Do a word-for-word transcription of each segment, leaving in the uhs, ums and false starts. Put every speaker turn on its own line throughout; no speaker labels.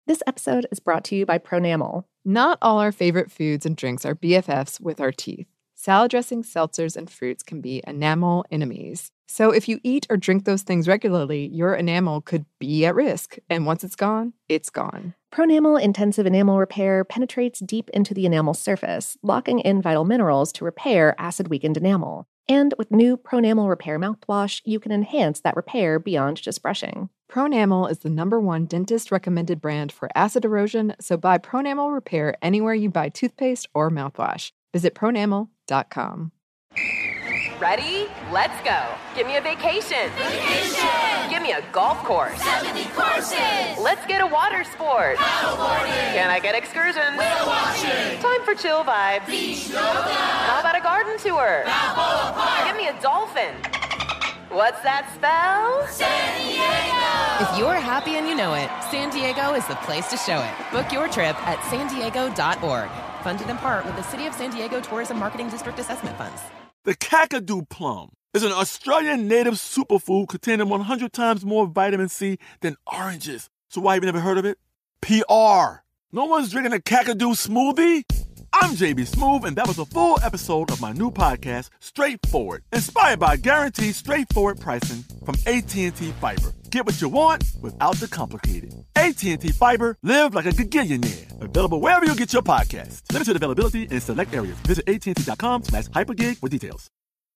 This episode is brought to you by Pronamel.
Not all our favorite foods and drinks are B F Fs with our teeth. Salad dressings, seltzers, and fruits can be enamel enemies. So if you eat or drink those things regularly, your enamel could be at risk. And once it's gone, it's gone.
Pronamel Intensive Enamel Repair penetrates deep into the enamel surface, locking in vital minerals to repair acid-weakened enamel. And with new Pronamel Repair mouthwash, you can enhance that repair beyond just brushing.
Pronamel is the number one dentist-recommended brand for acid erosion, so buy Pronamel Repair anywhere you buy toothpaste or mouthwash. Visit pronamel dot com.
Ready? Let's go. Give me a vacation.
Vacation!
Give me a golf course.
seventy courses!
Let's get a water sport.
Paddleboarding!
Can I get excursions?
Whale watching!
Time for chill vibes.
Beach yoga!
How about a garden tour?
Balboa Park!
Give me a dolphin. What's that spell?
San Diego!
If you're happy and you know it, San Diego is the place to show it. Book your trip at san diego dot org. Funded in part with the City of San Diego Tourism Marketing District Assessment Funds.
The Kakadu plum is an Australian native superfood containing one hundred times more vitamin C than oranges. So why have you never heard of it? P R. No one's drinking a Kakadu smoothie? I'm J B Smoove, and that was a full episode of my new podcast, Straightforward, inspired by guaranteed straightforward pricing from A T and T Fiber. Get what you want without the complicated. A T and T Fiber, live like a gigillionaire. Available wherever you get your podcasts. Limited availability in select areas. Visit A T and T dot com slash hypergig for details.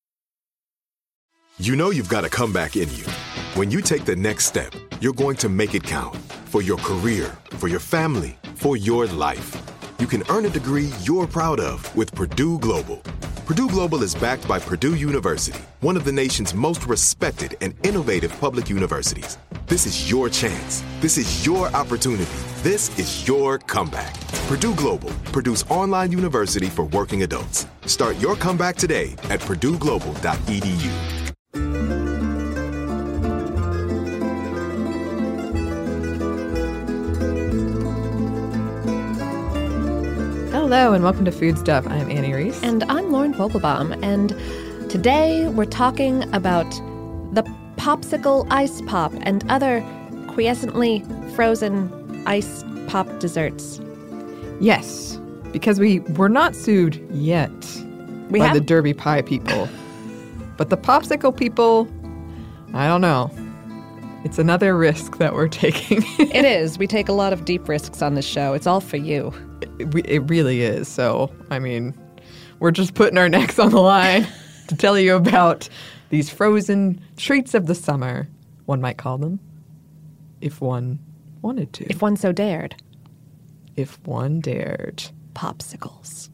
You know you've got a comeback in you. When you take the next step, you're going to make it count. For your career, for your family, for your life. You can earn a degree you're proud of with Purdue Global. Purdue Global is backed by Purdue University, one of the nation's most respected and innovative public universities. This is your chance. This is your opportunity. This is your comeback. Purdue Global, Purdue's online university for working adults. Start your comeback today at purdue global dot e d u.
Hello and welcome to Food Stuff. I'm Annie Reese.
And I'm Lauren Vogelbaum, and today we're talking about the popsicle ice pop and other quiescently frozen ice pop desserts.
Yes, because we were not sued yet
We
by
have-
the Derby Pie people. But the popsicle people, I don't know. It's another risk that we're taking.
It is. We take a lot of deep risks on this show. It's all for you.
It, it really is. So, I mean, we're just putting our necks on the line to tell you about these frozen treats of the summer, one might call them, if one wanted to.
If one so dared.
If one dared.
Popsicles.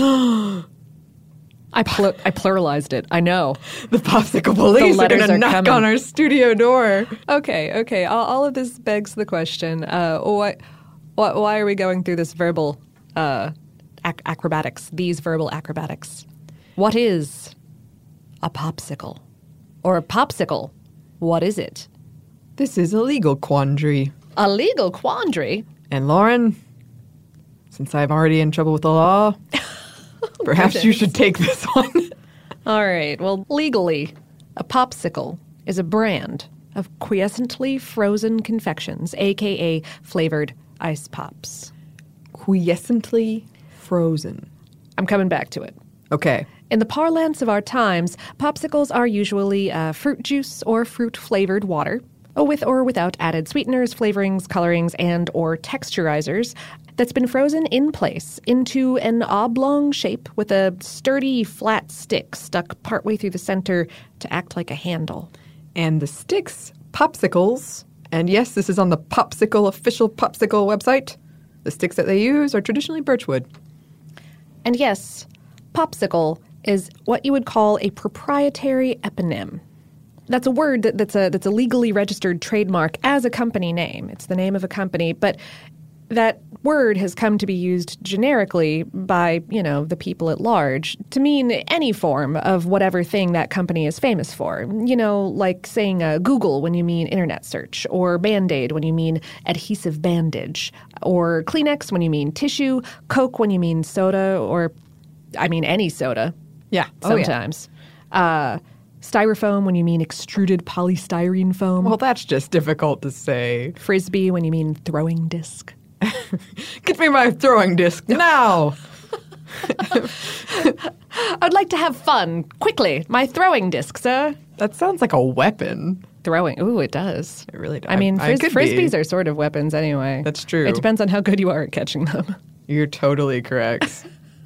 I pl- I pluralized it. I know.
The popsicle police
The
are going
letters
to
are
knock
coming.
on our studio door.
Okay, okay. All, all of this begs the question, uh, why, why, why are we going through this verbal uh, ac- acrobatics, these verbal acrobatics? What is a popsicle? Or a popsicle? What is it?
This is a legal quandary.
A legal quandary?
And Lauren, since I'm already in trouble with the law, perhaps you should take this one.
All right. Well, legally, a popsicle is a brand of quiescently frozen confections, a k a flavored ice pops.
Quiescently frozen.
I'm coming back to it.
Okay.
In the parlance of our times, popsicles are usually uh, fruit juice or fruit-flavored water, with or without added sweeteners, flavorings, colorings, and or texturizers, that's been frozen in place into an oblong shape with a sturdy, flat stick stuck partway through the center to act like a handle.
And the sticks, popsicles, and yes, this is on the Popsicle official Popsicle website. The sticks that they use are traditionally birchwood.
And yes, popsicle is what you would call a proprietary eponym. That's a word that, that's a that's a legally registered trademark as a company name. It's the name of a company, but that word has come to be used generically by, you know, the people at large to mean any form of whatever thing that company is famous for. You know, like saying uh, Google when you mean internet search, or Band-Aid when you mean adhesive bandage, or Kleenex when you mean tissue, Coke when you mean soda, or, I mean, any soda.
Yeah.
Sometimes. Oh, yeah. Uh, Styrofoam when you mean extruded polystyrene foam.
Well, that's just difficult to say.
Frisbee when you mean throwing disc.
Get me my throwing disc now.
I'd like to have fun. Quickly, my throwing disc, sir.
That sounds like a weapon.
Throwing. Ooh, it does.
It really does.
I mean,
I,
fris-
I
frisbees
be.
are sort of weapons anyway.
That's true.
It depends on how good you are at catching them.
You're totally correct.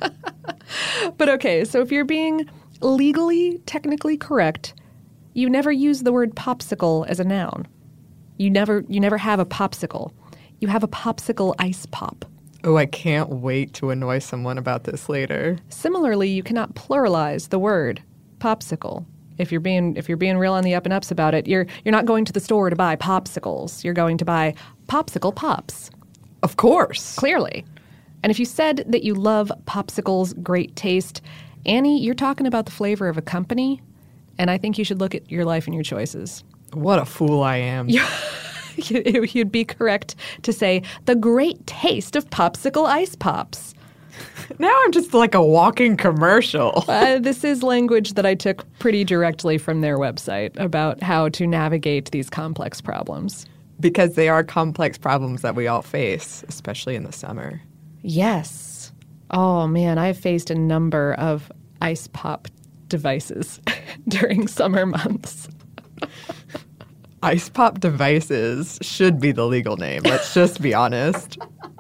But okay, so if you're being legally, technically correct, you never use the word popsicle as a noun. You never, you never have a popsicle. You have a popsicle ice pop.
Oh, I can't wait to annoy someone about this later.
Similarly, you cannot pluralize the word popsicle. If you're being if you're being real on the up and ups about it, you're you're not going to the store to buy popsicles. You're going to buy popsicle pops.
Of course.
Clearly. And if you said that you love popsicles' great taste, Annie, you're talking about the flavor of a company, and I think you should look at your life and your choices.
What a fool I am.
You'd be correct to say the great taste of popsicle ice pops.
Now I'm just like a walking commercial.
Uh, this is language that I took pretty directly from their website about how to navigate these complex problems.
Because they are complex problems that we all face, especially in the summer.
Yes. Oh, man, I've faced a number of ice pop devices during summer months.
Ice pop devices should be the legal name. Let's just be honest.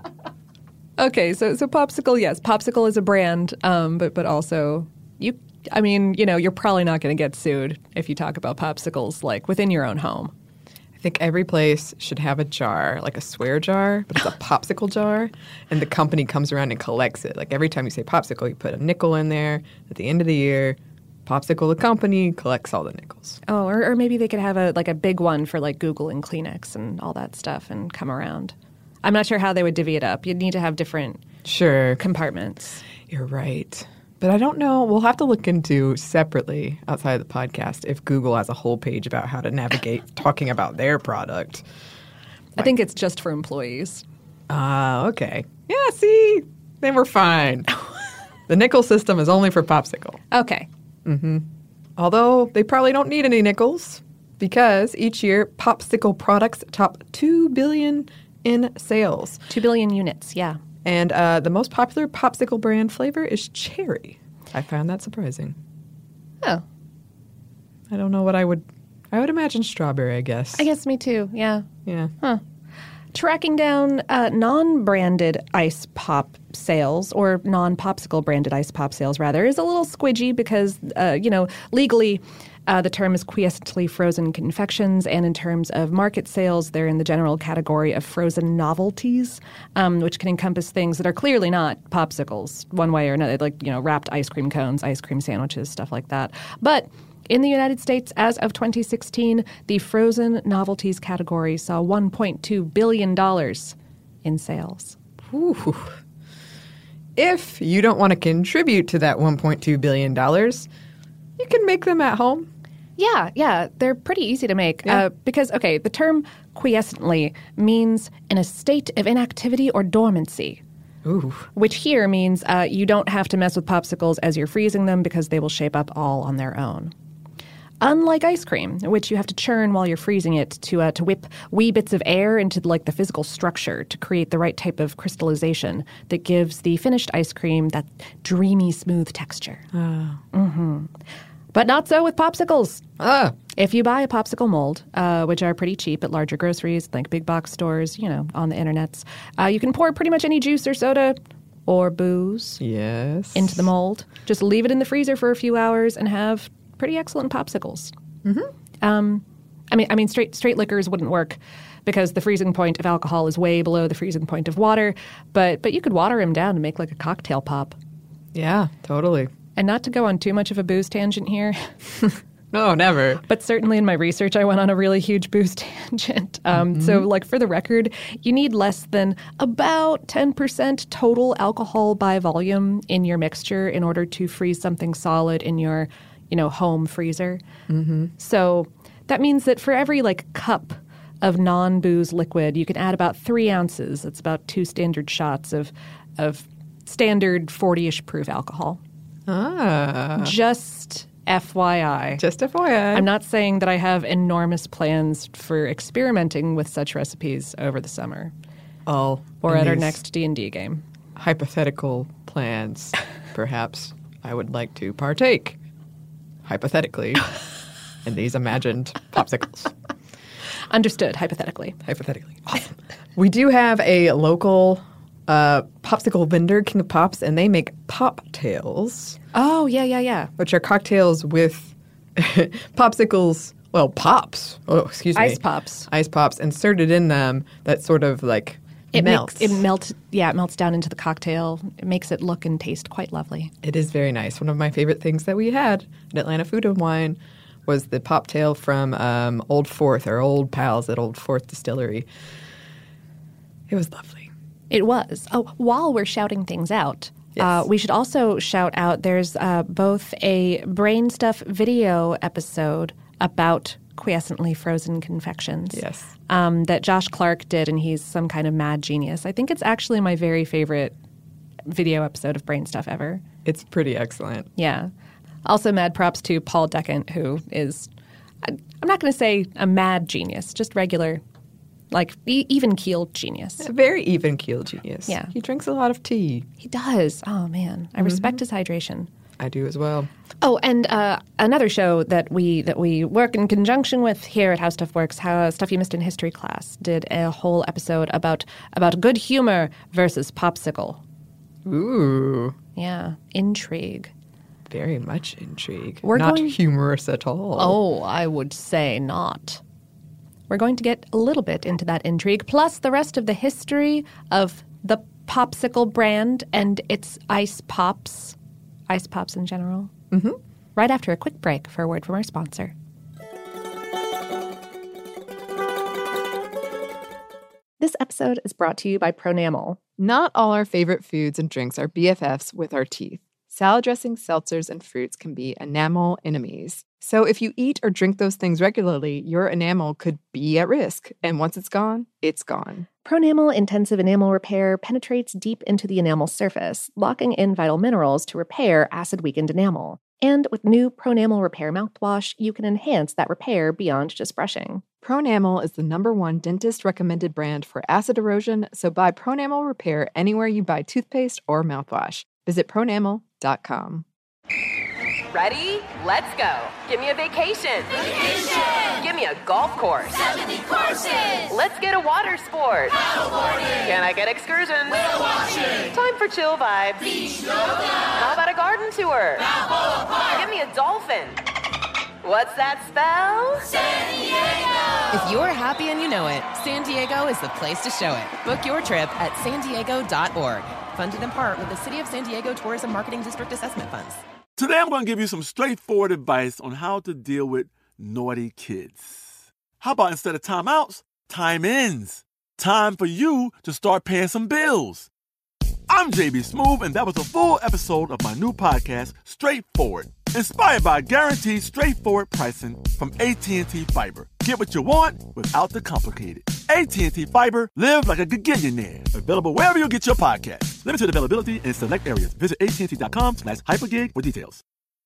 Okay, so so popsicle, yes, popsicle is a brand, um, but but also you. I mean, you know, you're probably not going to get sued if you talk about popsicles like within your own home.
I think every place should have a jar, like a swear jar, but it's a popsicle jar, and the company comes around and collects it. Like every time you say popsicle, you put a nickel in there. At the end of the year, Popsicle the company collects all the nickels.
Oh, or, or maybe they could have a like a big one for like Google and Kleenex and all that stuff and come around. I'm not sure how they would divvy it up. You'd need to have different
Sure.
compartments.
You're right. But I don't know. We'll have to look into separately outside of the podcast if Google has a whole page about how to navigate talking about their product.
I think it's just for employees.
Ah, uh, okay. Yeah, see? Then we're fine. The nickel system is only for Popsicle.
Okay.
Mm-hmm. Although they probably don't need any nickels because each year Popsicle products top two billion dollars in sales.
Two billion units, yeah.
And uh, the most popular Popsicle brand flavor is cherry. I found that surprising.
Oh.
I don't know what I would... I would imagine strawberry, I guess.
I guess me too, yeah.
Yeah.
Huh. Tracking down uh, non-branded ice pop sales, or non-popsicle branded ice pop sales, rather, is a little squidgy because, uh, you know, legally uh, the term is quiescently frozen confections, and in terms of market sales, they're in the general category of frozen novelties, um, which can encompass things that are clearly not popsicles, one way or another, like, you know, wrapped ice cream cones, ice cream sandwiches, stuff like that. But in the United States, as of twenty sixteen, the frozen novelties category saw one point two billion dollars in sales.
Ooh. If you don't want to contribute to that one point two billion dollars, you can make them at home.
Yeah, yeah, they're pretty easy to make
Yeah.
uh, because, okay, the term quiescently means in a state of inactivity or dormancy.
Ooh.
Which here means uh, you don't have to mess with popsicles as you're freezing them because they will shape up all on their own. Unlike ice cream, which you have to churn while you're freezing it to uh, to whip wee bits of air into like the physical structure to create the right type of crystallization that gives the finished ice cream that dreamy, smooth texture.
Oh.
Mm-hmm. But not so with popsicles.
Ah.
If you buy a popsicle mold, uh, which are pretty cheap at larger groceries, like big box stores, you know, on the internets, uh, you can pour pretty much any juice or soda or booze
Yes.
into the mold. Just leave it in the freezer for a few hours and have pretty excellent popsicles.
Mm-hmm.
Um, I mean, I mean, straight straight liquors wouldn't work because the freezing point of alcohol is way below the freezing point of water. But but you could water them down to make like a cocktail pop.
Yeah, totally.
And not to go on too much of a booze tangent here.
No, never.
But certainly in my research, I went on a really huge booze tangent. Um,
Mm-hmm.
So, like, for the record, you need less than about ten percent total alcohol by volume in your mixture in order to freeze something solid in your, you know, home freezer.
Mm-hmm.
So that means that for every, like, cup of non-booze liquid, you can add about three ounces. That's about two standard shots of, of standard forty-ish proof alcohol.
Ah.
Just F Y I.
Just F Y I.
I'm not saying that I have enormous plans for experimenting with such recipes over the summer.
all
Or
in
at our
these
next D and D game.
hypothetical plans. Perhaps I would like to partake, hypothetically, in these imagined popsicles.
Understood, hypothetically.
Hypothetically. Awesome. We do have a local uh, popsicle vendor, King of Pops, and they make Pop-Tails,
Oh, yeah, yeah, yeah.
which are cocktails with popsicles, well, pops. Oh, excuse me.
Ice pops.
Ice pops inserted in them that sort of like
It
melts.
Makes, it melts, yeah, it melts down into the cocktail. It makes it look and taste quite lovely.
It is very nice. One of my favorite things that we had at Atlanta Food and Wine was the Pop-Tail from um, Old Fourth, our old pals at Old Fourth Distillery. It was lovely.
It was. Oh, while we're shouting things out,
Yes.
uh, we should also shout out there's uh, both a Brain Stuff video episode about quiescently frozen confections.
Yes.
Um, that Josh Clark did, and he's some kind of mad genius. I think it's actually my very favorite video episode of Brain Stuff ever.
It's pretty excellent.
Yeah. Also, mad props to Paul Decant, who is, I- I'm not going to say a mad genius, just regular, like e- even-keeled genius.
A very even-keeled genius.
Yeah.
He drinks a lot of tea.
He does. Oh, man. I respect his hydration.
I do as well.
Oh, and uh, another show that we that we work in conjunction with here at How Stuff Works, How Stuff You Missed in History Class, did a whole episode about about good humor versus popsicle.
Ooh,
Yeah, intrigue.
very much intrigue.
We're
Not
going-
humorous at all.
Oh, I would say not. We're going to get a little bit into that intrigue, plus the rest of the history of the popsicle brand and its ice pops, ice pops in general. Mm-hmm. Right after a quick break for a word from our sponsor. This episode is brought to you by Pronamel.
Not all our favorite foods and drinks are B F Fs with our teeth. Salad dressings, seltzers, and fruits can be enamel enemies. So if you eat or drink those things regularly, your enamel could be at risk. And once it's gone, it's gone.
Pronamel Intensive Enamel Repair penetrates deep into the enamel surface, locking in vital minerals to repair acid-weakened enamel. And with new Pronamel Repair mouthwash, you can enhance that repair beyond just brushing.
Pronamel is the number one dentist-recommended brand for acid erosion, so buy Pronamel Repair anywhere you buy toothpaste or mouthwash. Visit pronamel dot com.
Ready? Let's go. Give me a vacation.
Vacation!
Give me a golf course.
seventy courses!
Let's get a water sport.
Paddleboarding!
Can I get excursions?
Whale watching!
Time for chill vibes.
Beach yoga!
How about a garden tour?
Balboa Park!
Give me a dolphin. What's that spell?
San Diego!
If you're happy and you know it, San Diego is the place to show it. Book your trip at san diego dot org. Funded in part with the City of San Diego Tourism Marketing District Assessment Funds.
Today I'm going to give you some straightforward advice on how to deal with naughty kids. How about instead of timeouts, time-ins? Time for you to start paying some bills. I'm J B Smoove, and that was a full episode of my new podcast, Straightforward, inspired by guaranteed straightforward pricing from A T and T Fiber. Get what you want without the complicated. A T and T Fiber, live like a gigillionaire. Available wherever you get your podcasts. Limited availability in select areas. Visit A T and T dot com slash hypergig for details.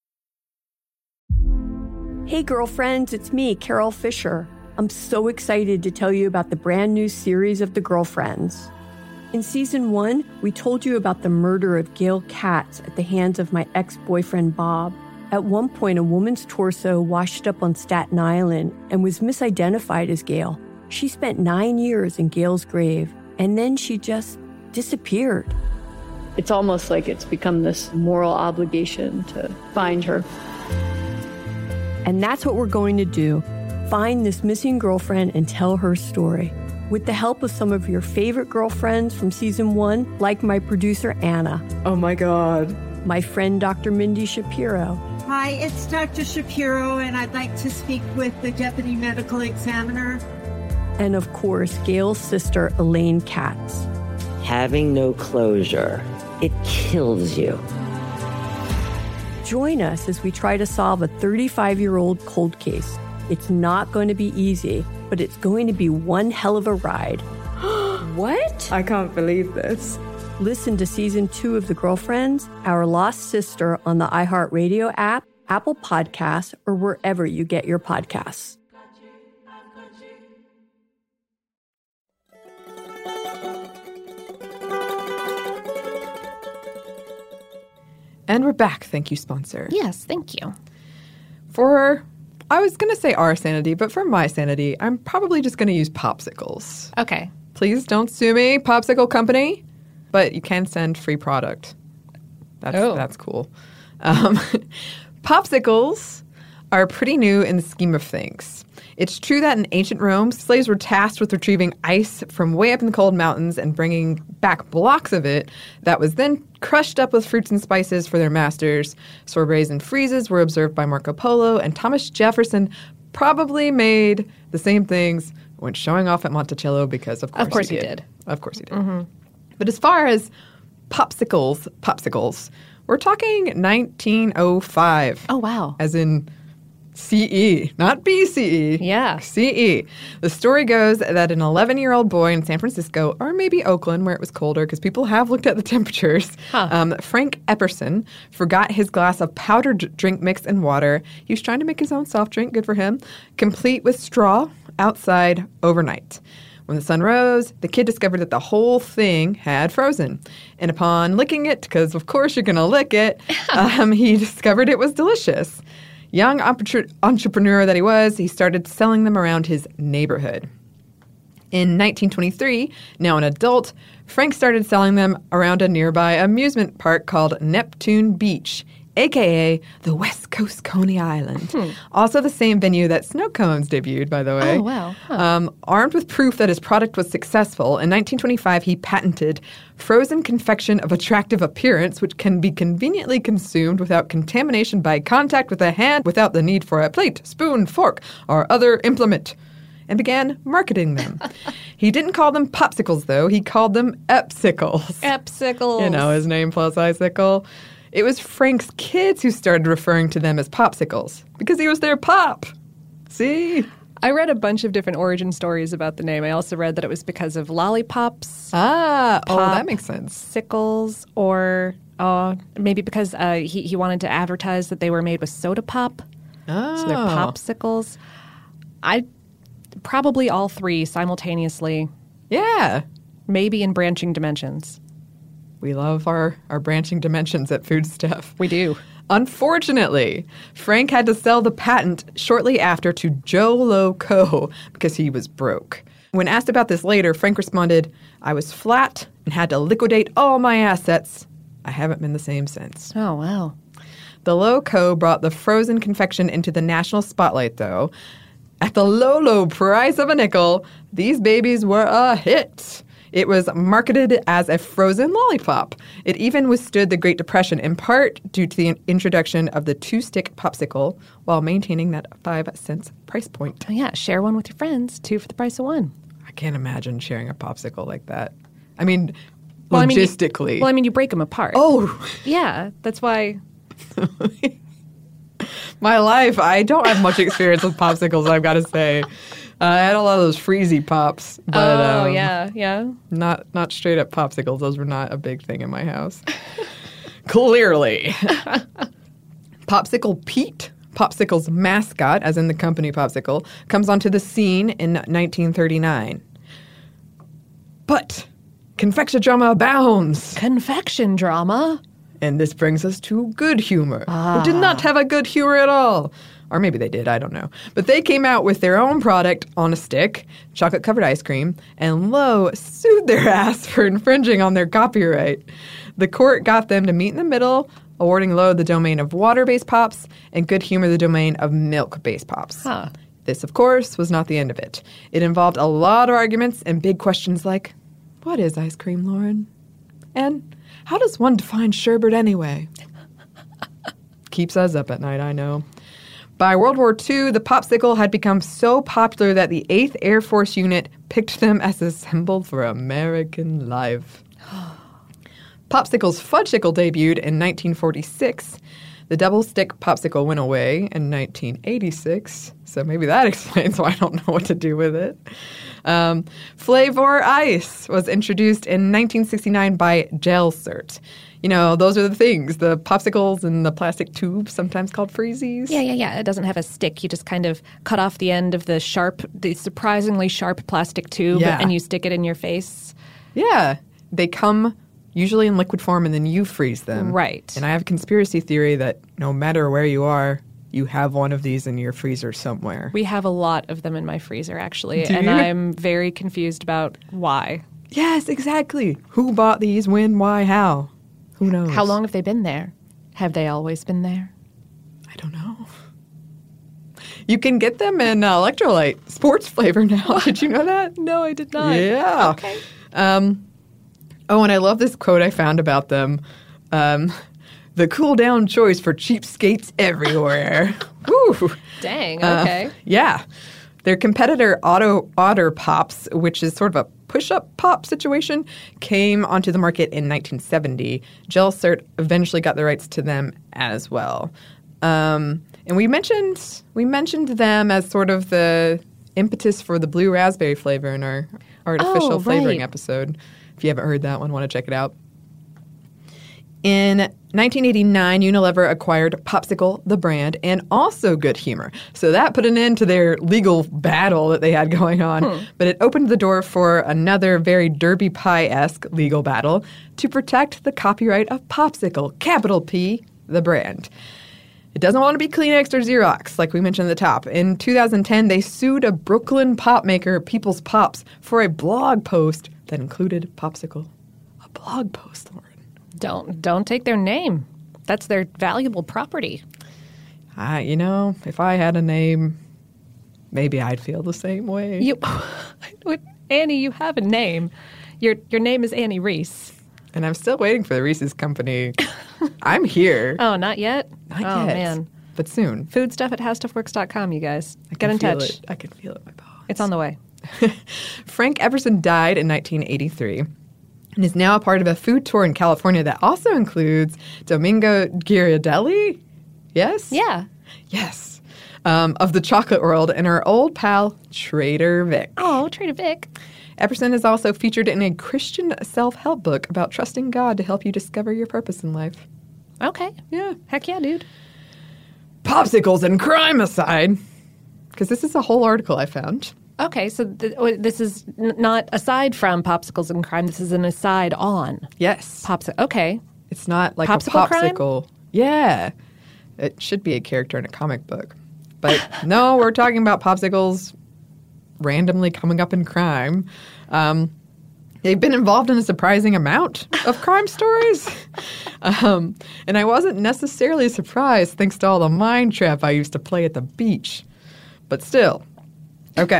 Hey girlfriends, it's me, Carol Fisher. I'm so excited to tell you about the brand new series of The Girlfriends. In season one, we told you about the murder of Gail Katz at the hands of my ex-boyfriend Bob. At one point, a woman's torso washed up on Staten Island and was misidentified as Gail. She spent nine years in Gail's grave, and then she just disappeared.
It's almost like it's become this moral obligation to find her.
And that's what we're going to do. Find this missing girlfriend and tell her story. With the help of some of your favorite girlfriends from season one, like my producer, Anna.
Oh my God.
My friend, Doctor Mindy Shapiro.
Hi, it's Doctor Shapiro, and I'd like to speak with the Deputy Medical Examiner.
And of course, Gail's sister, Elaine Katz.
Having no closure, it kills you.
Join us as we try to solve a thirty-five-year-old cold case. It's not going to be easy, but it's going to be one hell of a ride.
What? I can't believe this.
Listen to season two of The Girlfriends, Our Lost Sister on the iHeartRadio app, Apple Podcasts, or wherever you get your podcasts.
And we're back. Thank you, sponsor.
Yes, thank you.
For, I was going to say our sanity, but for my sanity, I'm probably just going to use popsicles.
Okay.
Please don't sue me, Popsicle Company, but you can send free product. That's,
oh.
that's cool. Um, popsicles are pretty new in the scheme of things. It's true that in ancient Rome, slaves were tasked with retrieving ice from way up in the cold mountains and bringing back blocks of it that was then crushed up with fruits and spices for their masters. Sorbets and freezes were observed by Marco Polo, and Thomas Jefferson probably made the same things when showing off at Monticello because, of course,
of course
he,
he
did.
did.
Of course he did.
Mm-hmm.
But as far as popsicles, popsicles, we're talking nineteen oh five.
Oh, wow.
As in C E, not B C E.
Yeah.
C E. The story goes that an eleven-year-old boy in San Francisco, or maybe Oakland, where it was colder, because people have looked at the temperatures,
huh.
um, Frank Epperson, forgot his glass of powdered drink mix and water. He was trying to make his own soft drink, good for him, complete with straw, outside overnight. When the sun rose, the kid discovered that the whole thing had frozen. And upon licking it, because of course you're going to lick it, um, he discovered it was delicious. Young entrepreneur that he was, he started selling them around his neighborhood. In nineteen twenty-three, now an adult, Frank started selling them around a nearby amusement park called Neptune Beach, a k a the West Coast Coney Island. Hmm. Also the same venue that Snow Cones debuted, by the way.
Oh, wow. Huh.
Um, armed with proof that his product was successful, in nineteen twenty-five he patented frozen confection of attractive appearance, which can be conveniently consumed without contamination by contact with a hand without the need for a plate, spoon, fork, or other implement, and began marketing them. He didn't call them popsicles, though. He called them Epsicles.
Epsicles.
You know, his name plus icicle. It was Frank's kids who started referring to them as popsicles because he was their pop. See?
I read a bunch of different origin stories about the name. I also read that it was because of lollipops.
Ah, oh, that makes sense.
Sickles, or uh, maybe because uh, he, he wanted to advertise that they were made with soda pop.
Oh.
So they're popsicles. I probably all three simultaneously.
Yeah.
Maybe in branching dimensions.
We love our, our branching dimensions at Food Stuff.
We do.
Unfortunately, Frank had to sell the patent shortly after to Joe Lo Co. because he was broke. When asked about this later, Frank responded, "I was flat and had to liquidate all my assets. I haven't been the same since."
Oh, wow.
The Lo Co. brought the frozen confection into the national spotlight, though. At the low, low price of a nickel, these babies were a hit. It was marketed as a frozen lollipop. It even withstood the Great Depression, in part due to the introduction of the two-stick popsicle while maintaining that five cents price point.
Oh, yeah. Share one with your friends. Two for the price of one.
I can't imagine sharing a popsicle like that. I mean,
well,
logistically.
I mean, you, well, I mean, you break them apart.
Oh.
Yeah. That's why.
My life, I don't have much experience with popsicles, I've got to say. Uh, I had a lot of those freezy pops, but
oh
um,
yeah, yeah,
not not straight up popsicles. Those were not a big thing in my house. Clearly, Popsicle Pete, Popsicle's mascot, as in the company Popsicle, comes onto the scene in nineteen thirty-nine. But confection drama abounds.
Confection drama,
and this brings us to Good Humor,
ah.
who did not have a good humor at all. Or maybe they did, I don't know. But they came out with their own product on a stick, chocolate-covered ice cream, and Lo sued their ass for infringing on their copyright. The court got them to meet in the middle, awarding Lo the domain of water-based pops and Good Humor the domain of milk-based pops.
Huh.
This, of course, was not the end of it. It involved a lot of arguments and big questions like, what is ice cream, Lauren? And how does one define sherbet anyway? Keeps us up at night, I know. By World War Two, the popsicle had become so popular that the eighth Air Force Unit picked them as a symbol for American life. Popsicle's Fudgsicle debuted in nineteen forty-six. The double-stick popsicle went away in nineteen eighty-six, so maybe that explains why I don't know what to do with it. Um, Flavor Ice was introduced in nineteen sixty-nine by Gelsert. You know, those are the things, the popsicles in the plastic tube, sometimes called freezies.
Yeah, yeah, yeah. It doesn't have a stick. You just kind of cut off the end of the sharp, the surprisingly sharp plastic tube,
yeah.
and you stick it in your face.
Yeah. They come usually in liquid form, and then you freeze them.
Right.
And I have a conspiracy theory that no matter where you are, you have one of these in your freezer somewhere.
We have a lot of them in my freezer, actually,
Do
and
you?
I'm very confused about why.
Yes, exactly. Who bought these? When? Why? How? Who knows?
How long have they been there? Have they always been there?
I don't know. You can get them in uh, electrolyte sports flavor now. Did you know that?
No, I did not.
Yeah.
Okay.
Um, oh, and I love this quote I found about them. Um, the cool down choice for cheapskates everywhere. Woo.
Dang,
Uh,
okay.
yeah. Their competitor, Otto Otter Pops, which is sort of a push-up pop situation, came onto the market in nineteen seventy. GelCert eventually got the rights to them as well. Um, and we mentioned we mentioned them as sort of the impetus for the blue raspberry flavor in our artificial
Oh,
flavoring
right.
episode. If you haven't heard that one, want to check it out. In nineteen eighty-nine, Unilever acquired Popsicle, the brand, and also Good Humor. So that put an end to their legal battle that they had going on.
Hmm.
But it opened the door for another very Derby Pie-esque legal battle to protect the copyright of Popsicle, capital P, the brand. It doesn't want to be Kleenex or Xerox, like we mentioned at the top. In two thousand ten, they sued a Brooklyn pop maker, People's Pops, for a blog post that included Popsicle. A blog post, Lauren.
Don't don't take their name. That's their valuable property.
I, you know, if I had a name, maybe I'd feel the same way.
You, Annie, you have a name. Your your name is Annie Reese.
And I'm still waiting for the Reese's Company. I'm here.
Oh, not yet?
Not
oh,
yet.
man.
But soon.
Food stuff at howstuffworks dot com, you guys.
I
Get
can
in
feel
touch.
It. I can feel it in my bones.
It's on the way.
Frank Everson died in nineteen eighty-three and is now a part of a food tour in California that also includes Domingo Ghirardelli. Yes?
Yeah.
Yes. Um, of the chocolate world and our old pal, Trader Vic.
Oh, Trader Vic.
Epperson is also featured in a Christian self-help book about trusting God to help you discover your purpose in life.
Okay.
Yeah.
Heck yeah, dude.
Popsicles and crime aside, because this is a whole article I found.
Okay, so th- this is n- not aside from popsicles and crime. This is an aside on.
Yes.
Popsicle. Okay.
It's not like
Popsicle
a
crime?
popsicle. Yeah. It should be a character in a comic book. But no, we're talking about popsicles randomly coming up in crime. Um, they've been involved in a surprising amount of crime stories. Um, and I wasn't necessarily surprised thanks to all the mind trap I used to play at the beach. But still. Okay.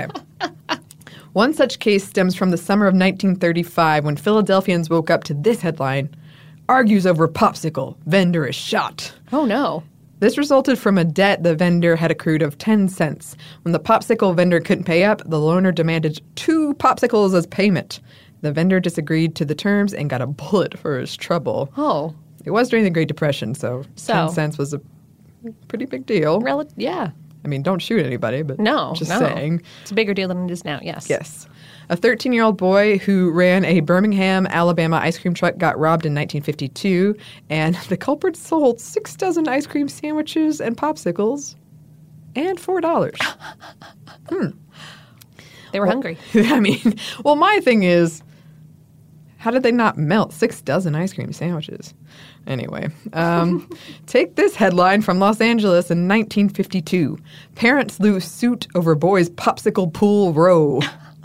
One such case stems from the summer of nineteen thirty-five when Philadelphians woke up to this headline: Argues over popsicle, vendor is shot.
Oh, no.
This resulted from a debt the vendor had accrued of ten cents. When the popsicle vendor couldn't pay up, the loaner demanded two popsicles as payment. The vendor disagreed to the terms and got a bullet for his trouble.
Oh.
It was during the Great Depression, so,
So.
ten cents was a pretty big deal.
Rel- yeah.
I mean, don't shoot anybody, but
No.
just
no.
saying.
It's a bigger deal than it is now, yes.
Yes. A thirteen-year-old boy who ran a Birmingham, Alabama ice cream truck got robbed in nineteen fifty-two, and the culprit sold six dozen ice cream sandwiches and popsicles and four dollars. hmm.
They were
well,
hungry.
I mean, well, my thing is, how did they not melt six dozen ice cream sandwiches? Anyway, um, take this headline from Los Angeles in nineteen fifty-two. Parents lose suit over boy's popsicle pool row.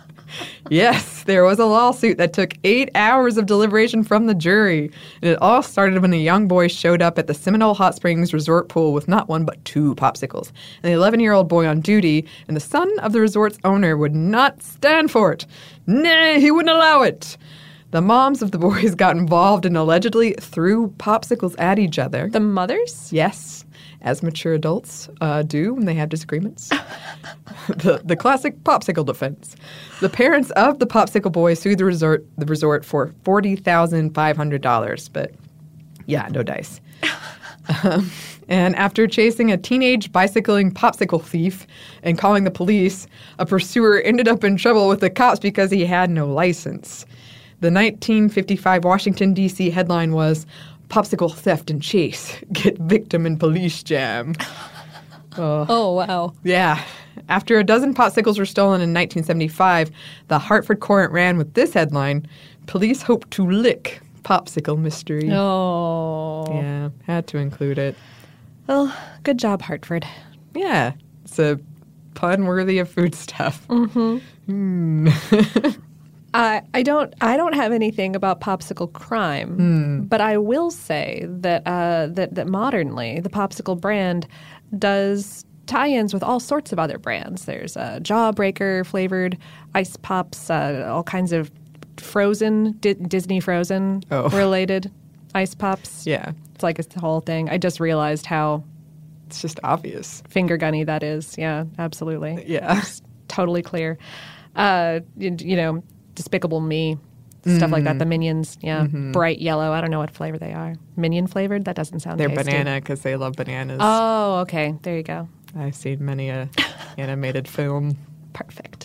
Yes, there was a lawsuit that took eight hours of deliberation from the jury. And it all started when a young boy showed up at the Seminole Hot Springs resort pool with not one but two popsicles. And the eleven-year-old boy on duty and the son of the resort's owner would not stand for it. Nay, he wouldn't allow it. The moms of the boys got involved and allegedly threw popsicles at each other.
The mothers?
Yes, as mature adults uh, do when they have disagreements. the, the classic popsicle defense. The parents of the popsicle boy sued the resort the resort for forty thousand five hundred dollars, but yeah, no dice. um, and after chasing a teenage bicycling popsicle thief and calling the police, a pursuer ended up in trouble with the cops because he had no license. The nineteen fifty-five Washington, D C headline was, Popsicle theft and chase. Get victim in police jam. Oh.
Oh, wow.
Yeah. After a dozen popsicles were stolen in nineteen seventy-five, the Hartford Courant ran with this headline, Police hope to lick popsicle mystery.
Oh.
Yeah, had to include it.
Well, good job, Hartford.
Yeah, it's a pun worthy of food stuff.
Mm-hmm.
Mm.
I I don't I don't have anything about popsicle crime,
Mm.
but I will say that uh, that that modernly the popsicle brand does tie-ins with all sorts of other brands. There's uh, Jawbreaker flavored ice pops, uh, all kinds of frozen Di- Disney Frozen
Oh.
related ice pops.
Yeah,
it's like it's the whole thing. I just realized how
it's just obvious
finger gunny that is. Yeah, absolutely.
Yeah,
it's totally clear. Uh, you, you know. Despicable Me, stuff
Mm.
like that. The Minions, yeah,
Mhm.
bright yellow. I don't know what flavor they are. Minion flavored? That doesn't sound
they're
tasty.
banana because they love bananas.
Oh, okay. There you go.
I've seen many a animated film.
Perfect.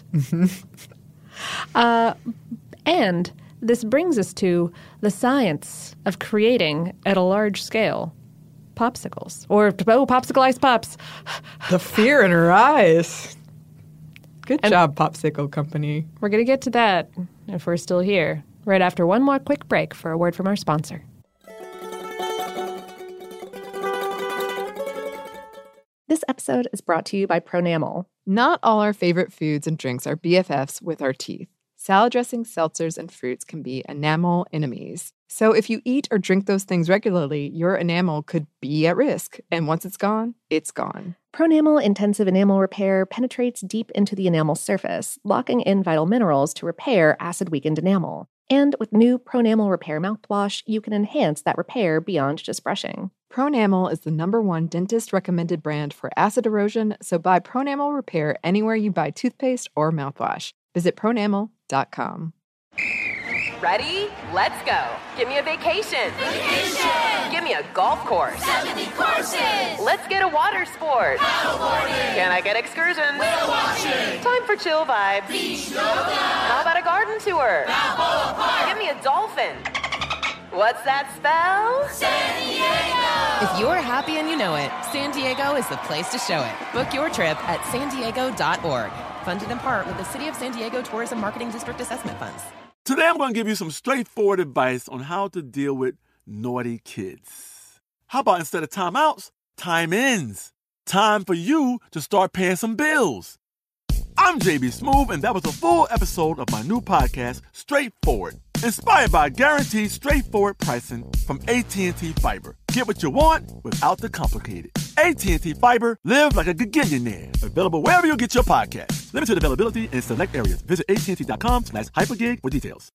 uh, and this brings us to the science of creating at a large scale popsicles. Or, oh, popsicle ice pops.
The fear in her eyes. Good and job, Popsicle Company.
We're going to get to that if we're still here, right after one more quick break for a word from our sponsor. This episode is brought to you by Pronamel.
Not all our favorite foods and drinks are B F Fs with our teeth. Salad dressings, seltzers, and fruits can be enamel enemies. So if you eat or drink those things regularly, your enamel could be at risk. And once it's gone, it's gone.
Pronamel Intensive Enamel Repair penetrates deep into the enamel surface, locking in vital minerals to repair acid-weakened enamel. And with new Pronamel Repair mouthwash, you can enhance that repair beyond just brushing.
Pronamel is the number one dentist-recommended brand for acid erosion, so buy Pronamel Repair anywhere you buy toothpaste or mouthwash. Visit pronamel dot com.
Ready? Let's go. Give me a vacation.
Vacation.
Give me a golf course.
seventy courses.
Let's get a water sport.
Paddleboarding.
Can I get excursions?
Whale watching.
Time for chill vibes.
Beach yoga.
How about a garden tour?
Balboa Park.
Give me a dolphin. What's that spell?
San Diego.
If you're happy and you know it, San Diego is the place to show it. Book your trip at san diego dot org. Funded in part with the City of San Diego Tourism Marketing District Assessment Funds.
Today I'm going to give you some straightforward advice on how to deal with naughty kids. How about instead of timeouts, time ins? Time for you to start paying some bills. I'm J B Smoove, and that was a full episode of my new podcast, Straightforward, inspired by guaranteed straightforward pricing from A T and T Fiber. Get what you want without the complicated. A T and T Fiber, live like a gigillionaire. Available wherever you get your podcast. Limited availability in select areas. Visit A T and T dot com slash hypergig for details.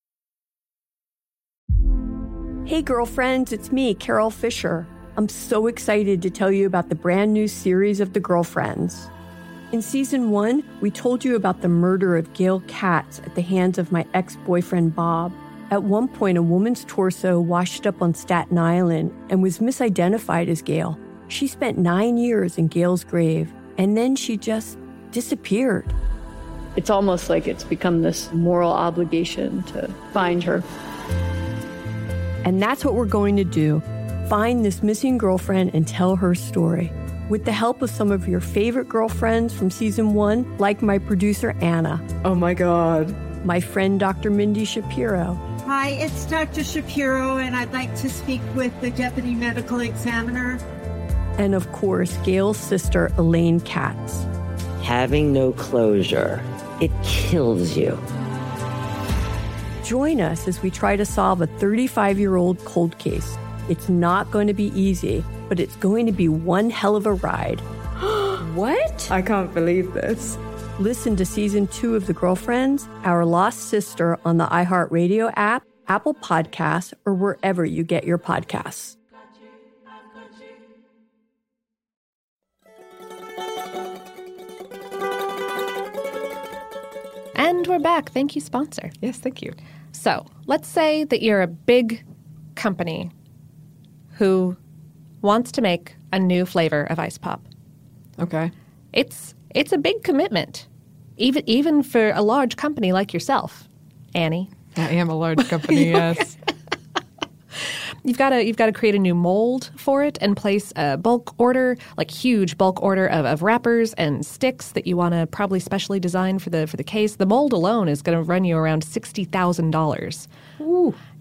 Hey, girlfriends, it's me, Carol Fisher. I'm so excited to tell you about the brand new series of The Girlfriends. In season one, we told you about the murder of Gail Katz at the hands of my ex-boyfriend, Bob. At one point, a woman's torso washed up on Staten Island and was misidentified as Gail. She spent nine years in Gail's grave, and then she just disappeared.
It's almost like it's become this moral obligation to find her.
And that's what we're going to do. Find this missing girlfriend and tell her story. With the help of some of your favorite girlfriends from season one, like my producer, Anna.
Oh my God.
My friend, Doctor Mindy Shapiro.
Hi, it's Doctor Shapiro, and I'd like to speak with the Deputy Medical Examiner.
And of course, Gail's sister, Elaine Katz.
Having no closure, it kills you.
Join us as we try to solve a thirty-five-year-old cold case. It's not going to be easy, but it's going to be one hell of a ride.
What? I can't believe this.
Listen to season two of The Girlfriends, Our Lost Sister on the iHeartRadio app, Apple Podcasts, or wherever you get your podcasts.
And we're back. Thank you, sponsor.
Yes, thank you.
So let's say that you're a big company who wants to make a new flavor of ice pop.
Okay.
It's it's a big commitment, even even for a large company like yourself, Annie.
I am a large company, yes.
You've got to you've got to create a new mold for it and place a bulk order, like huge bulk order of, of wrappers and sticks that you want to probably specially design for the for the case. The mold alone is going to run you around sixty thousand dollars.
Ooh.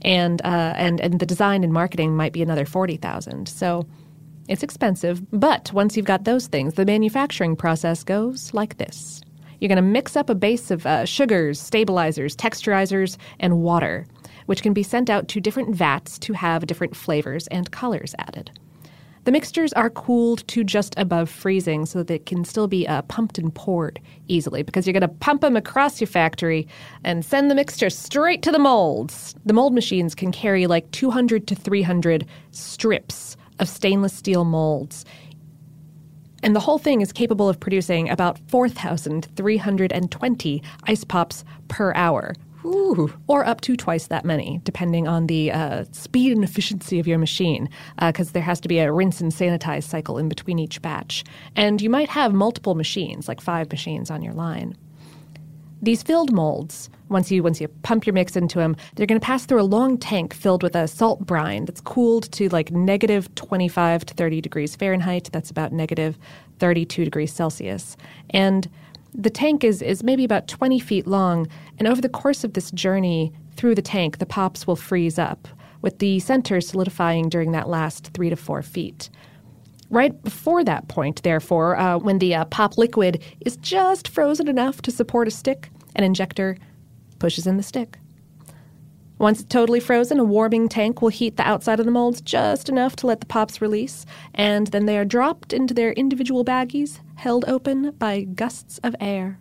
And, uh, and, and the design and marketing might be another forty thousand dollars. So it's expensive. But once you've got those things, the manufacturing process goes like this. You're going to mix up a base of uh, sugars, stabilizers, texturizers, and water, which can be sent out to different vats to have different flavors and colors added. The mixtures are cooled to just above freezing so that they can still be uh, pumped and poured easily, because you're going to pump them across your factory and send the mixture straight to the molds. The mold machines can carry like two hundred to three hundred strips of stainless steel molds. And the whole thing is capable of producing about four thousand three hundred twenty ice pops per hour. Ooh. Or up to twice that many, depending on the uh, speed and efficiency of your machine, because uh, there has to be a rinse and sanitize cycle in between each batch. And you might have multiple machines, like five machines on your line. These filled molds, once you once you pump your mix into them, they're going to pass through a long tank filled with a salt brine that's cooled to like negative twenty-five to thirty degrees Fahrenheit. That's about negative thirty-two degrees Celsius. And the tank is, is maybe about twenty feet long, and over the course of this journey through the tank, the pops will freeze up, with the center solidifying during that last three to four feet. Right before that point, therefore, uh, when the uh, pop liquid is just frozen enough to support a stick, an injector pushes in the stick. Once it's totally frozen, a warming tank will heat the outside of the molds just enough to let the pops release, and then they are dropped into their individual baggies, held open by gusts of air.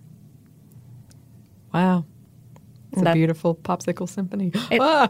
Wow. It's that, a beautiful popsicle symphony. It, ah!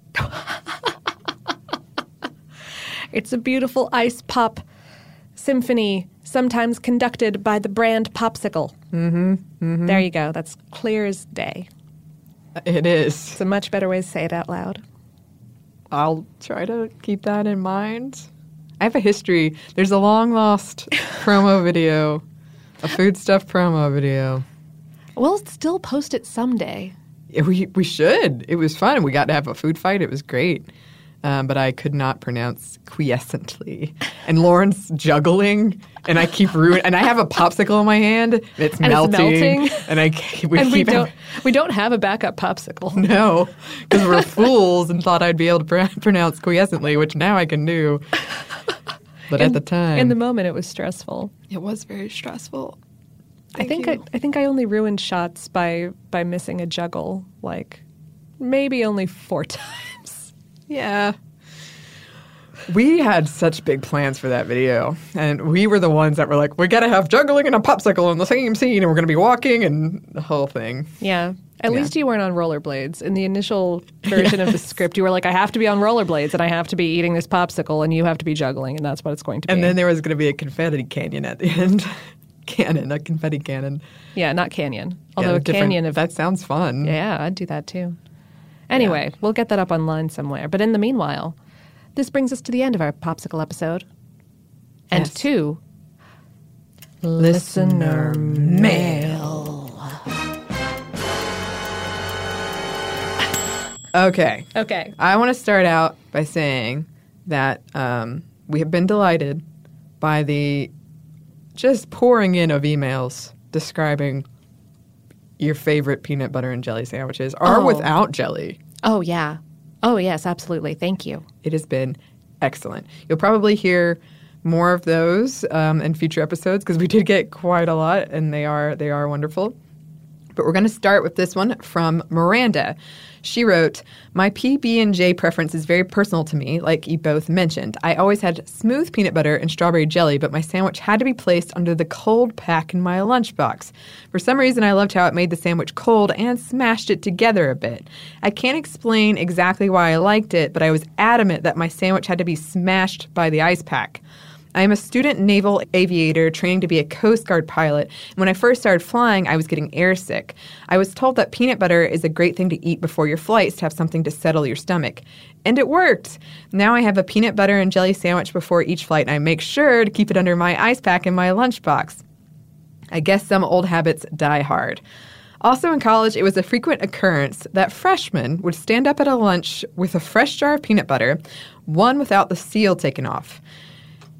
It's a beautiful ice pop symphony, sometimes conducted by the brand Popsicle.
Mm-hmm, mm-hmm.
There you go. That's clear as day.
It is.
It's a much better way to say it out loud.
I'll try to keep that in mind. I have a history. There's a long-lost promo video, a food stuff promo video.
We'll still post it someday.
Yeah, we we should. It was fun. We got to have a food fight. It was great. Um, but I could not pronounce quiescently. And Lauren's juggling, and I keep ruining. And I have a popsicle in my hand. And it's
and
melting.
It's melting.
And I we
and
keep
we don't
having,
we don't have a backup popsicle.
No, because we're fools and thought I'd be able to pr- pronounce quiescently, which now I can do. But
in,
at the time,
in the moment, it was stressful.
It was very stressful.
Thank I think I, I think I only ruined shots by by missing a juggle, like maybe only four times.
Yeah. We had such big plans for that video, and we were the ones that were like, we got to have juggling and a popsicle in the same scene, and we're going to be walking and the whole thing.
Yeah. At yeah. least you weren't on rollerblades. In the initial version yes. of the script, you were like, I have to be on rollerblades, and I have to be eating this popsicle, and you have to be juggling, and that's what it's going to be.
And then there was going to be a confetti canyon at the end. Cannon, a confetti cannon.
Yeah, not canyon. Although
yeah,
a canyon of...
That sounds fun.
Yeah, I'd do that too. Anyway, yeah. we'll get that up online somewhere. But in the meanwhile, this brings us to the end of our popsicle episode. And
yes.
to listener mail.
Okay.
Okay.
I want to start out by saying that um, we have been delighted by the just pouring in of emails describing your favorite peanut butter and jelly sandwiches, or
oh.
without jelly.
Oh, yeah. Oh, yes, absolutely. Thank you.
It has been excellent. You'll probably hear more of those um, in future episodes because we did get quite a lot, and they are they are wonderful. But we're going to start with this one from Miranda. She wrote, my P B and J preference is very personal to me, like you both mentioned. I always had smooth peanut butter and strawberry jelly, but my sandwich had to be placed under the cold pack in my lunchbox. For some reason, I loved how it made the sandwich cold and smashed it together a bit. I can't explain exactly why I liked it, but I was adamant that my sandwich had to be smashed by the ice pack. I am a student naval aviator training to be a Coast Guard pilot. And when I first started flying, I was getting airsick. I was told that peanut butter is a great thing to eat before your flights to have something to settle your stomach. And it worked. Now I have a peanut butter and jelly sandwich before each flight, and I make sure to keep it under my ice pack in my lunchbox. I guess some old habits die hard. Also in college, it was a frequent occurrence that freshmen would stand up at a lunch with a fresh jar of peanut butter, one without the seal taken off.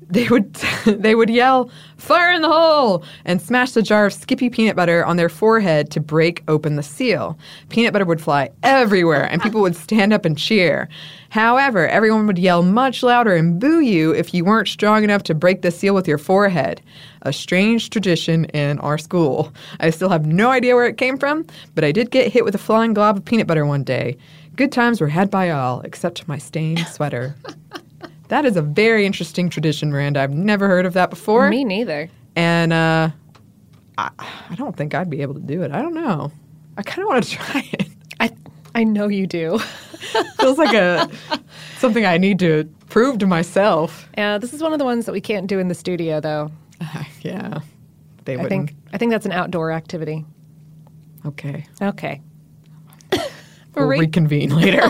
they would they would yell, "Fire in the hole!" and smash the jar of Skippy peanut butter on their forehead to break open the seal. Peanut butter would fly everywhere, and people would stand up and cheer. However, everyone would yell much louder and boo you if you weren't strong enough to break the seal with your forehead. A strange tradition in our school. I still have no idea where it came from, but I did get hit with a flying glob of peanut butter one day. Good times were had by all, except my stained sweater. That is a very interesting tradition, Miranda. I've never heard of that before.
Me neither.
And uh, I, I don't think I'd be able to do it. I don't know. I kind of want to try it.
I I know you do.
Feels like a something I need to prove to myself.
Yeah, this is one of the ones that we can't do in the studio, though.
Uh, yeah, they
I
wouldn't.
think I think that's an outdoor activity.
Okay.
Okay.
We'll
Ra-
reconvene later.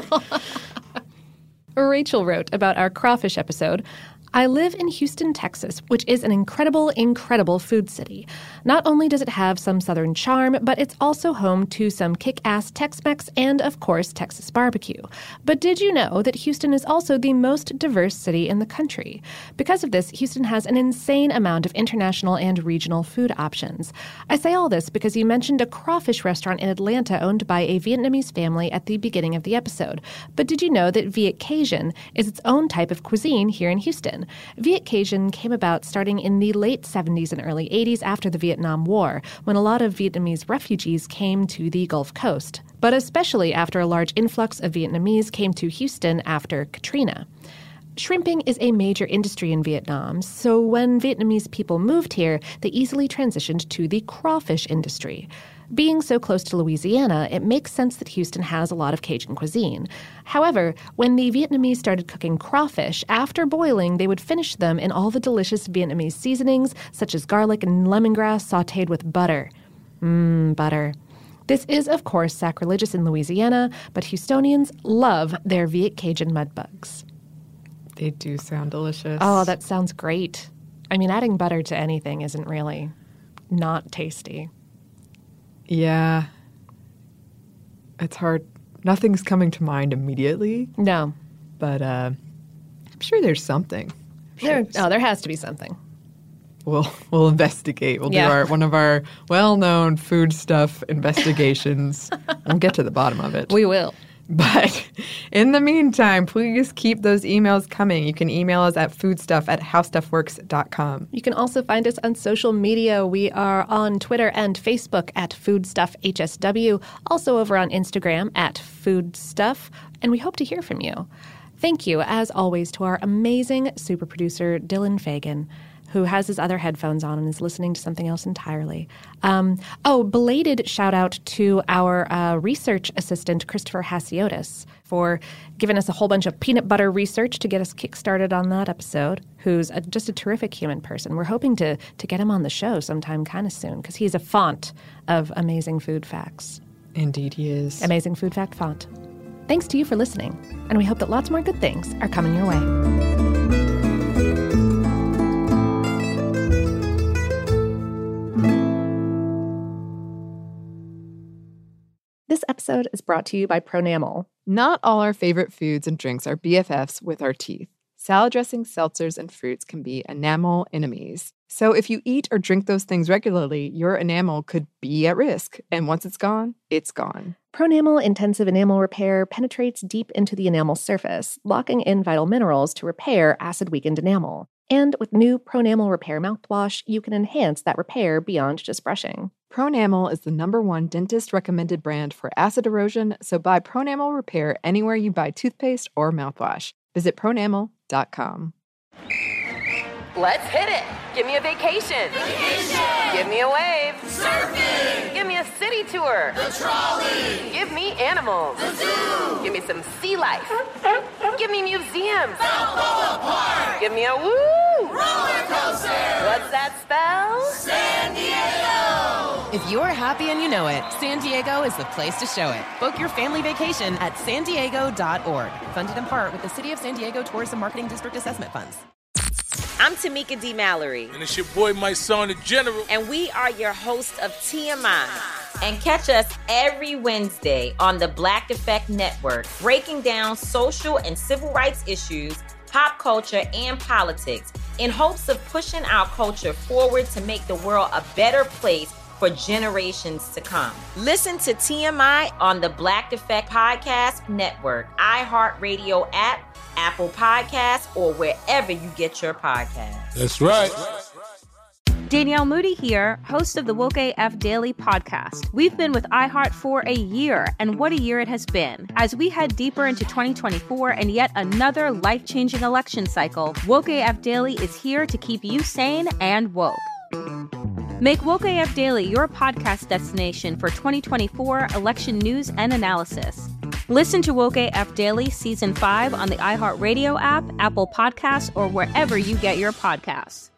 Rachel wrote about our crawfish episode. I live in Houston, Texas, which is an incredible, incredible food city. Not only does it have some Southern charm, but it's also home to some kick-ass Tex-Mex and, of course, Texas barbecue. But did you know that Houston is also the most diverse city in the country? Because of this, Houston has an insane amount of international and regional food options. I say all this because you mentioned a crawfish restaurant in Atlanta owned by a Vietnamese family at the beginning of the episode. But did you know that Viet Cajun is its own type of cuisine here in Houston? Viet Cajun came about starting in the late seventies and early eighties after the Vietnam War, when a lot of Vietnamese refugees came to the Gulf Coast, but especially after a large influx of Vietnamese came to Houston after Katrina. Shrimping is a major industry in Vietnam, so when Vietnamese people moved here, they easily transitioned to the crawfish industry. Being so close to Louisiana, it makes sense that Houston has a lot of Cajun cuisine. However, when the Vietnamese started cooking crawfish, after boiling, they would finish them in all the delicious Vietnamese seasonings, such as garlic and lemongrass sautéed with butter. Mmm, butter. This is, of course, sacrilegious in Louisiana, but Houstonians love their Viet Cajun mudbugs.
They do sound delicious.
Oh, that sounds great. I mean, adding butter to anything isn't really not tasty.
Yeah. It's hard. Nothing's coming to mind immediately.
No.
But uh, I'm sure there's something. Sure
There,
there's
oh, there has to be something.
We'll we'll investigate. We'll
Yeah.
do our one of our well-known food stuff investigations. We'll get to the bottom of it.
We will.
But in the meantime, please keep those emails coming. You can email us at foodstuff at howstuffworks dot com.
You can also find us on social media. We are on Twitter and Facebook at FoodstuffHSW, also over on Instagram at Foodstuff, and we hope to hear from you. Thank you, as always, to our amazing super producer, Dylan Fagan, who has his other headphones on and is listening to something else entirely. Um, oh, belated shout out to our uh, research assistant, Christopher Hasiotis, for giving us a whole bunch of peanut butter research to get us kickstarted on that episode, who's a, just a terrific human person. We're hoping to, to get him on the show sometime kind of soon, because he's a font of amazing food facts.
Indeed he is.
Amazing food fact font. Thanks to you for listening, and we hope that lots more good things are coming your way. This episode is brought to you by Pronamel.
Not all our favorite foods and drinks are B F Fs with our teeth. Salad dressings, seltzers, and fruits can be enamel enemies. So if you eat or drink those things regularly, your enamel could be at risk. And once it's gone, it's gone.
Pronamel Intensive Enamel Repair penetrates deep into the enamel surface, locking in vital minerals to repair acid-weakened enamel. And with new Pronamel Repair mouthwash, you can enhance that repair beyond just brushing.
Pronamel is the number one dentist-recommended brand for acid erosion, so buy Pronamel Repair anywhere you buy toothpaste or mouthwash. Visit pronamel dot com.
Let's hit it. Give me a vacation.
Vacation.
Give me a wave.
Surfing.
Give me a city tour.
The trolley.
Give me animals.
The zoo.
Give me some sea life. Give me museums.
Balboa Park.
Give me a woo.
Roller coaster.
What's that spell?
San Diego.
If you're happy and you know it, San Diego is the place to show it. Book your family vacation at san diego dot org. Funded in part with the City of San Diego Tourism Marketing District Assessment Funds.
I'm Tamika D. Mallory.
And it's your boy, my son, the General.
And we are your hosts of T M I. And catch us every Wednesday on the Black Effect Network, breaking down social and civil rights issues, pop culture, and politics in hopes of pushing our culture forward to make the world a better place for generations to come. Listen to T M I on the Black Effect Podcast Network, iHeartRadio app, Apple Podcasts, or wherever you get your podcasts.
That's right.
Danielle Moody here, host of the Woke A F Daily podcast. We've been with iHeart for a year, and what a year it has been. As we head deeper into twenty twenty-four and yet another life-changing election cycle, Woke A F Daily is here to keep you sane and woke. Make Woke A F Daily your podcast destination for twenty twenty-four election news and analysis. Listen to Woke A F Daily Season five on the iHeartRadio app, Apple Podcasts, or wherever you get your podcasts.